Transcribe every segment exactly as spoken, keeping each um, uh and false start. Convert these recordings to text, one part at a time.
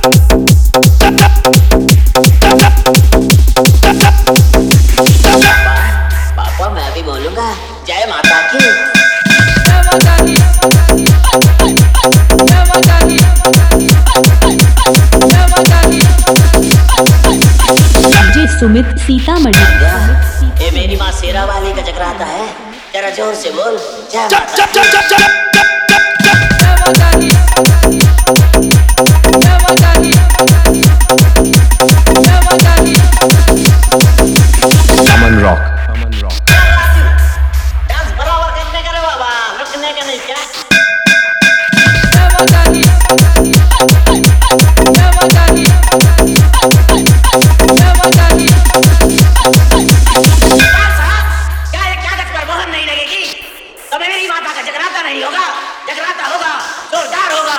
पापा मैं भी बोलूंगा जय माता की। डीजे सुमित सीतामढ़ी। ये मेरी माँ शेरा वाली का जगराता है, जरा जोर से बोल जय माता की। अमन रॉक। डांस बराबर करने का रे बाबा, रुकने का नहीं क्या? नहीं लगेगी तो मेरी माता का जगराता नहीं होगा, जगराता होगा जोरदार होगा।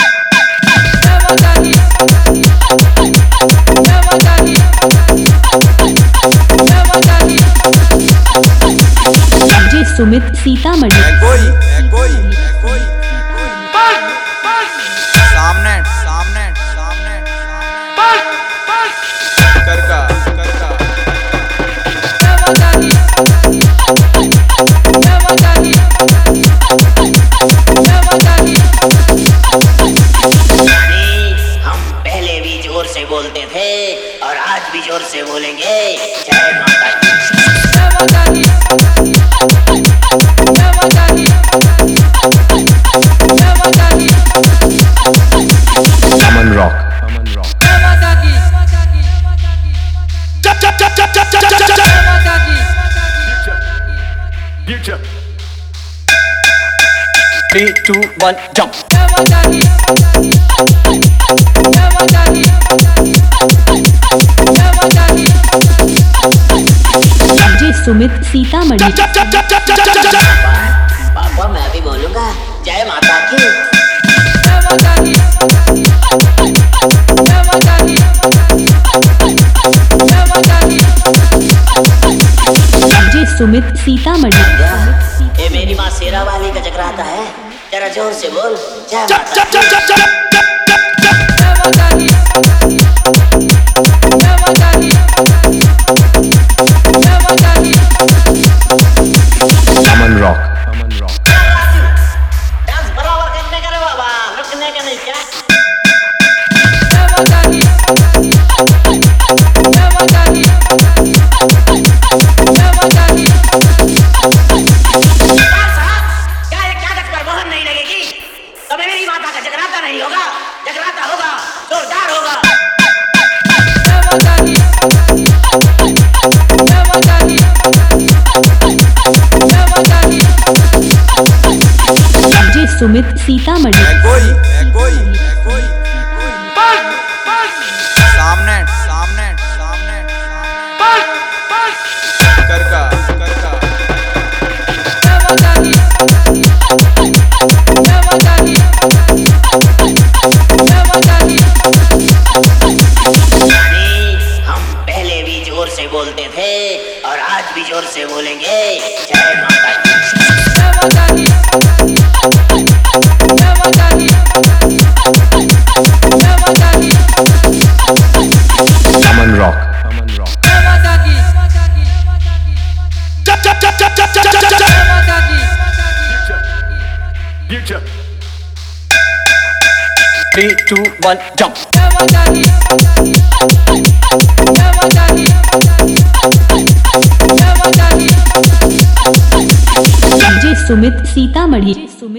डीजे सुमित सीतामढ़ी। है कोई है कोई है कोई सामने सामने सामने करका करका हम पहले भी जोर से बोलते थे और आज भी जोर से बोलेंगे जय माता की। Aman rock. Aman rock. Three, two, one, jump. DJ Sumit Sitamarhi. पापा मैं भी बोलूंगा जय माता की। डीजे सुमित सीतामढ़ी। ये मेरी माँ शेरा वाली का जगराता है, जरा जोर से बोल जय माता की। Aman rock. Aman rock. Dance बराबर करने का रे बाबा, रुकने का नहीं क्या? नहीं लगेगी तो मेरी माता का जगराता नहीं होगा, जगराता होगा जोरदार होगा। डीजे सुमित सीतामढ़ी। है कोई है कोई है कोई सामने सामने सामने करका करका हम पहले भी जोर से बोलते थे और आज भी जोर से बोलेंगे जय माता की। Aman rock. Aman rock. Three, two, one, jump. DJ Sumit Sitamarhi.